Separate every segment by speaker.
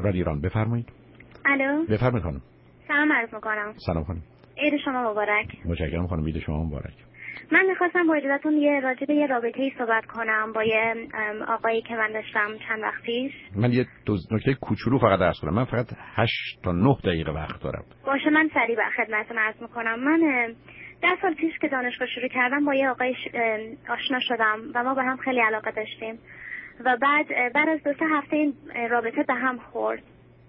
Speaker 1: رادیو ایران. بفرمایید.
Speaker 2: الو.
Speaker 1: بفرمایید خانم.
Speaker 2: سلام عرض می‌کنم.
Speaker 1: سلام خانم.
Speaker 2: عید شما مبارک.
Speaker 1: متشکرم خانم، عید شما مبارک.
Speaker 2: من می‌خواستم با اجازهتون راجع به یه رابطه‌ای صحبت کنم با یه آقایی که من داشتم چند وقت پیش.
Speaker 1: من یه نکته کوچولو فقط عرض کنم. من فقط 8 تا 9 دقیقه وقت دارم.
Speaker 2: باشه، من سریع به خدمتتون عرض می‌کنم. من 10 سال پیش که دانشگاه شروع کردم با یه آقای آشنا شدم و ما به هم خیلی علاقه داشتیم و بعد از 2-3 هفته این رابطه به هم خورد.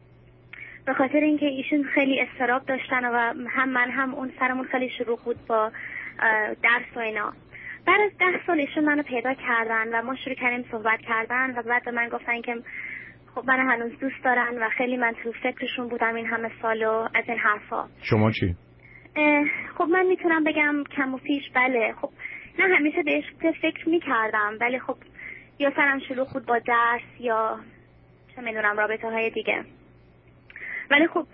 Speaker 2: به خاطر اینکه ایشون خیلی اضطراب داشتن و هم من هم اون سرمون خیلی شروع بود با درس و اینا. بعد از 10 سال ایشون منو پیدا کردن و ما شروع کردیم صحبت کردن و بعد به من گفتن که خب من هنوز دوست دارن و خیلی من تو فکرشون بودم این همه سال و از این حرفا.
Speaker 1: شما چی؟
Speaker 2: خب من میتونم بگم کم و پیش بله. خب نه همیشه بهش فکر میکردم ولی خب یا سرم شلوغ بود با درس یا چه میدونم رابطه های دیگه، ولی خب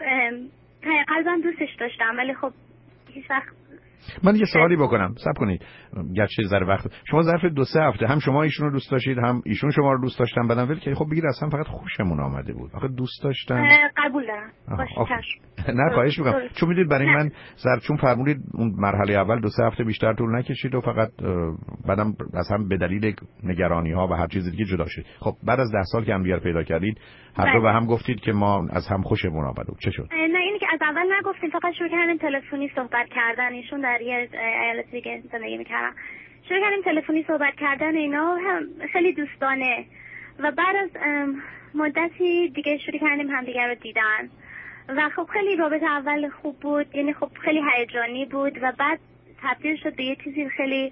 Speaker 2: قلبا دوستش داشتم ولی خب هیچ وقت.
Speaker 1: من یه سوالی بکنم، صبر کنید گرچه ذره وقت. شما ظرف 2-3 هفته هم شما ایشون رو دوست داشتید هم ایشون شما رو دوست داشتن، بعدم ولی که خب بگید اصلا فقط خوشمون آمده بود. آخه دوست داشتن.
Speaker 2: قبول دارم. باشه
Speaker 1: نه خواهش می‌کنم، چون میدونید برای من چون فرمودید اون مرحله اول 2-3 هفته بیشتر طول نکشید و فقط بعدم اصلا به دلیل نگرانی‌ها و هر چیز دیگه جدا شد. خب بعد از 10 سال که هم دیگر پیدا کردید هر دو به هم گفتید که ما از هم خوشمون آمده. چه شد؟
Speaker 2: نه اینی که از اول نگفتیم، فقط شروع کردیم تلفنی صحبت کردن. ایشون در یه ایالت دیگه زندگی می‌کردن. شروع کردیم تلفنی صحبت کردن اینا هم خیلی دوستانه و بعد از مدتی دیگه شروع کردیم همدیگه رو دیدن و خب خیلی رابطه اول خوب بود، یعنی خب خیلی هیجانی بود و بعد تبدیل شد به یه چیزی خیلی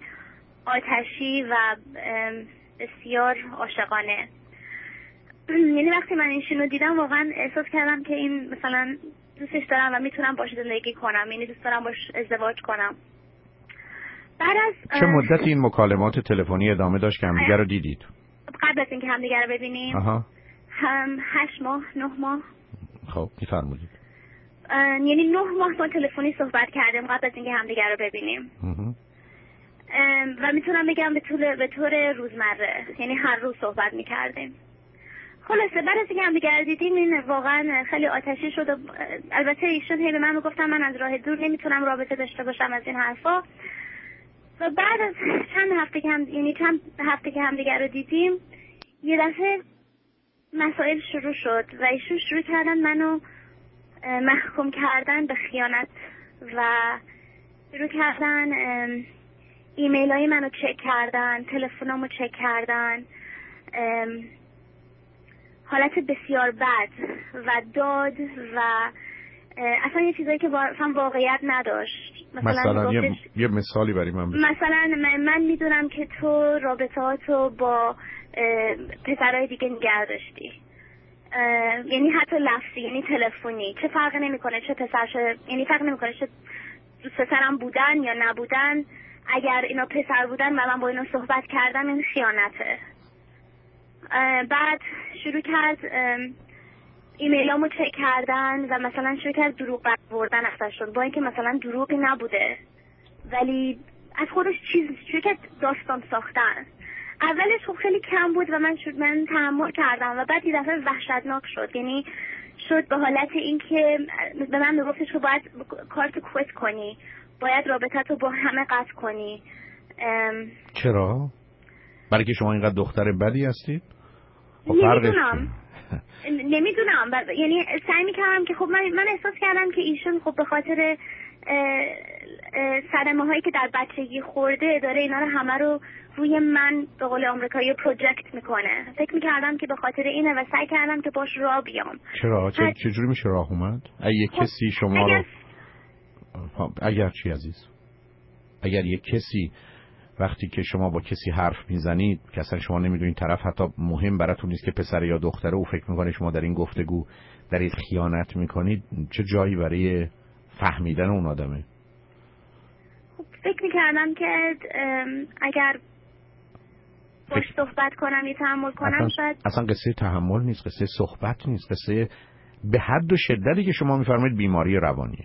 Speaker 2: آتشی و بسیار عاشقانه. یعنی وقتی من ایشون رو دیدم واقعا احساس کردم که این مثلا دوستش دارم و میتونم باش زندگی کنم، یعنی دوست دارم باش ازدواج کنم. بعد از
Speaker 1: چه مدتی این مکالمات تلفنی ادامه داشت که همدیگه رو دیدید؟
Speaker 2: قبل از اینکه همدیگه رو ببینیم 8 ماه 9 ماه.
Speaker 1: خب میفرمایید.
Speaker 2: یعنی 9 ماه ما تلفنی صحبت کردیم قبل از اینکه همدیگه رو ببینیم. و میتونم بگم به طور روزمره، یعنی هر روز صحبت میکردیم. خلاصه بعد از اینکه همدیگه رو دیدیم این واقعا خیلی آتشی شد. البته ایشون هی به من گفتن من از راه دور نمیتونم رابطه داشته باشم از این حرفا. و بعد از چند هفته که همدیگه رو دیدیم یه دفعه مسائل شروع شد و ایشون شروع کردن منو محکوم کردن به خیانت و شروع کردن ایمیل های منو چک کردن، تلفنامو چک کردن، حالت بسیار بد و داد و اصلا یه چیزایی که اصلا واقعیت نداشت.
Speaker 1: مثلا یه مثالی برای من بزن.
Speaker 2: مثلا من میدونم که تو رابطه‌هاتو با پسرای دیگه نگه داشتی، یعنی حتی لفظی، یعنی تلفنی، چه فرقی نمیکنه چه پسرشه، یعنی فرق نمیکنه چه دوست پسرم بودن یا نبودن، اگر اینا پسر بودن و من با اینا صحبت کردم این خیانته. بعد شروع کرد ایمیلامو چک کردن و مثلا شروع کرد دروغ بردن ازشون با اینکه مثلا دروغی نبوده ولی از خودش شروع کرد داستان ساختن. اولش خب خیلی کم بود و من تحمل کردم و بعد یه دفعه وحشتناک شد، یعنی شد به حالت اینکه به من میگفتش که باید کارتو کویت کنی، باید رابطتو با همه قطع کنی.
Speaker 1: چرا؟ برای که شما اینقدر دختر بدی هستید؟
Speaker 2: نمیدونم یعنی سعی میکردم که خب من احساس کردم که ایشون خب به خاطر صدمه هایی که در بچگی خورده داره اینا رو همه رو روی من به قول آمریکایی پروژکت میکنه. فکر میکردم که به خاطر اینه و سعی کردم که باش راه بیام.
Speaker 1: چرا؟ چجوری میشه راه اومد؟ اگه کسی شما رو اگر چی عزیز؟ اگر یک کسی وقتی که شما با کسی حرف میزنید که اصلا شما نمیدونید طرف حتی مهم براتون نیست که پسر یا دختره، او فکر میکنه شما در این گفتگو دارید خیانت میکنید، چه جایی برای فهمیدن اون آدمه؟
Speaker 2: خب فکر میکردم که اگر باش صحبت کنم یا تحمل کنم شاید.
Speaker 1: اصلا قصه تحمل نیست، قصه صحبت نیست، قصه به حد و شدتی که شما میفرمایید بیماری روانیه.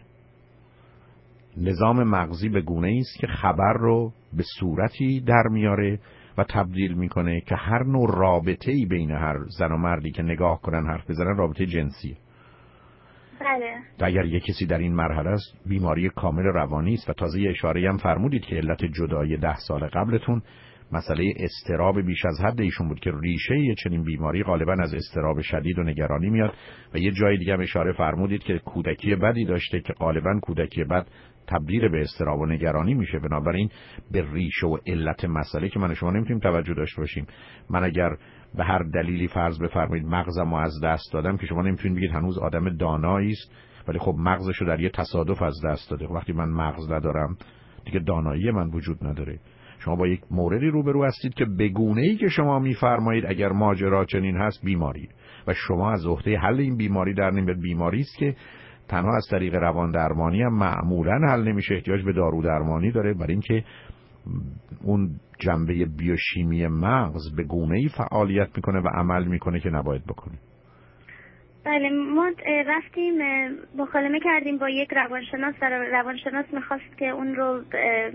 Speaker 1: نظام مغزی به گونه‌ای است که خبر رو به صورتی در میاره و تبدیل میکنه که هر نوع رابطه‌ای بین هر زن و مردی که نگاه کنن حرف بزنن رابطه جنسیه.
Speaker 2: بله.
Speaker 1: اگر یک کسی در این مرحله است بیماری کامل روانی است و تازه اشاره هم فرمودید که علت جدایی 10 سال قبلتون مسئله اضطراب بیش از حد ایشون بود که ریشه چنین بیماری غالبا از اضطراب شدید و نگرانی میاد و یه جای دیگه هم اشاره فرمودید که کودکی بدی داشته که غالبا کودکی بد تبدیل به اضطراب و نگرانی میشه. بنابراین به ریشه و علت مسئله که من و شما نمیتونیم توجه داشته باشیم. من اگر به هر دلیلی فرض بفرمایید مغزمو از دست دادم که شما نمیتونید بگید هنوز آدم دانایی است، ولی خب مغزشو در یه تصادف از دست داده. وقتی من مغز ندارم دیگه دانایی من وجود نداره. شما با یک موردی روبرو هستید که به گونه‌ای که شما میفرمایید اگر ماجرا چنین هست بیماری و شما از عهده حل این بیماری در نمیاد. بیماری است که تنها از طریق روان درمانی هم معمولاً حل نمیشه، احتیاج به دارو درمانی داره، برای اینکه اون جنبه بیوشیمی مغز به گونه‌ای فعالیت میکنه و عمل میکنه که نباید بکنه.
Speaker 2: بله، ما رفتیم مکالمه کردیم با یک روانشناس و روانشناس میخواست که اون رو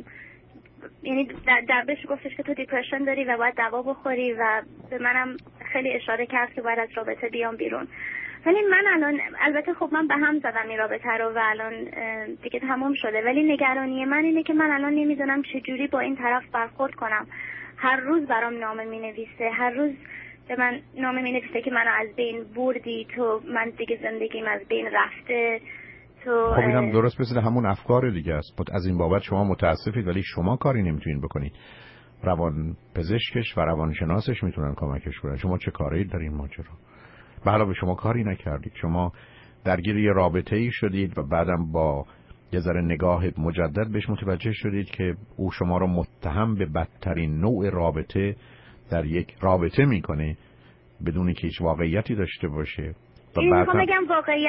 Speaker 2: یعنی در بهش گفتش که تو دیپرشن داری و باید دوا بخوری و به منم خیلی اشاره کرد که باید از رابطه بیام بیرون. ولی من الان البته خب من به هم زدم این رابطه رو و الان دیگه تموم شده، ولی نگرانی من اینه که من الان نمیدونم چجوری با این طرف برخورد کنم. هر روز برام نامه مینویسه، هر روز به من نامه مینویسه که منو از بین بردی تو، من دیگه زندگیم از بین رفته تو.
Speaker 1: خب اینم درست مثل همون افکار دیگه است. از این بابت شما متاسفید ولی شما کاری نمیتونین بکنید. روان پزشکش و روانشناسش میتونن کمکش کنن. شما چه کاری در این ماجرا؟ به علاوه شما کاری نکردید. شما درگیر یه رابطه‌ای شدید و بعدم با یه ذره نگاه مجدد بهش متوجه شدید که او شما رو متهم به بدترین نوع رابطه در یک رابطه میکنه بدون که هیچ واقعیتی داشته باشه.
Speaker 2: این میخوام بگم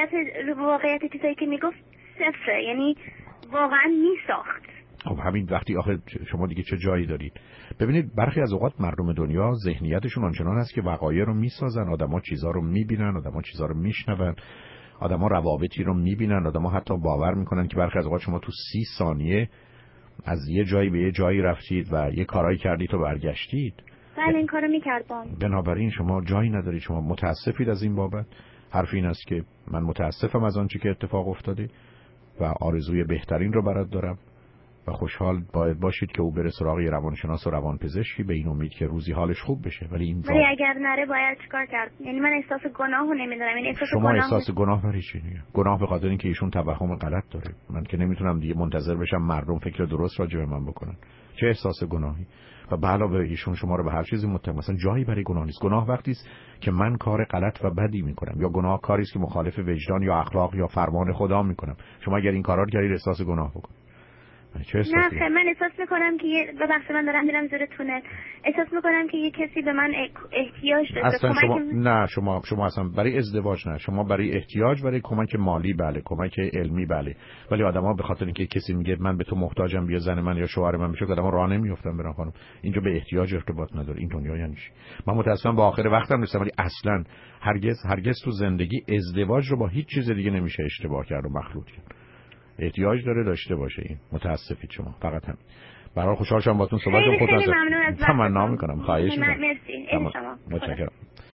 Speaker 2: واقعیت چیزایی که میگفت صفره، یعنی واقعا میساخت.
Speaker 1: خب همین وقتی آخه شما دیگه چه جایی دارید؟ ببینید برخی از اوقات مردم دنیا ذهنیتشون آنچنان است که وقایع رو میسازن، آدما چیزا رو میبینن، آدما چیزا رو میشنون، آدما روابطی رو میبینن، آدما حتی باور میکنن که برخی از اوقات شما تو 30 ثانیه از یه جایی به یه جایی رفتید و یه کارایی کردید و برگشتید.
Speaker 2: بله این کارو میکردم.
Speaker 1: بنابراین شما جایی ندارید. شما متاسفید از این بابت. حرف این است که من متاسفم از آنچه که اتفاق افتاده و آرزوی بهترین رو برات دارم و خوشحال باید باشید که او بره سراغ روانشناس و روانپزشکی به این امید که روزی حالش خوب بشه. ولی
Speaker 2: اگر نره باید چیکار کرد؟ یعنی من احساس گناهو نمیدونم. این
Speaker 1: شما احساس گناه برای چی؟ گناه به خاطر اینکه ایشون توهم غلط داره. من که نمیتونم دیگه منتظر بشم مردم فکر درست راجع به من بکنن. چه احساس گناهی؟ و به علاوه ایشون شما رو به هر چیزی متهم. مثلا جایی برای گناه نیست. گناه وقتی است که من کار غلط و بدی میکنم، یا گناه کاری است که مخالف وجدان یا اخلاق یا فرمان خدا میکنم. شما اگر این کارا رو کردید احساس گناه بکنید.
Speaker 2: نه خیلی من احساس میکنم که ببخشید من دارم میرم زیرتونه، احساس میکنم که یه کسی به من احتیاج داره.
Speaker 1: اصلا شما اصلا برای ازدواج نه، شما برای احتیاج، برای کمک مالی بله، کمک علمی بله، ولی آدما به خاطر اینکه کسی میگه من به تو محتاجم بیا زن من یا شوهر من بشه، آدما راه نمیافتن برن. خانم اینجا به احتیاج ارتباط نداره. این دنیا یعنی چی؟ من متاسفم با آخر وقتم رسیدم، ولی اصلا هرگز تو زندگی ازدواج رو با هیچ چیز دیگه نمیشه اشتباه کرد و مخلوط کرد. احتیاج داره داشته باشه. این متاسفید شما. فقط همین. برای خوشحال شدم باهاتون صحبت کردم. خیلی
Speaker 2: ممنون از
Speaker 1: تمنا میکنم. خواهش میکنم.
Speaker 2: مرسی.
Speaker 1: متشکرم.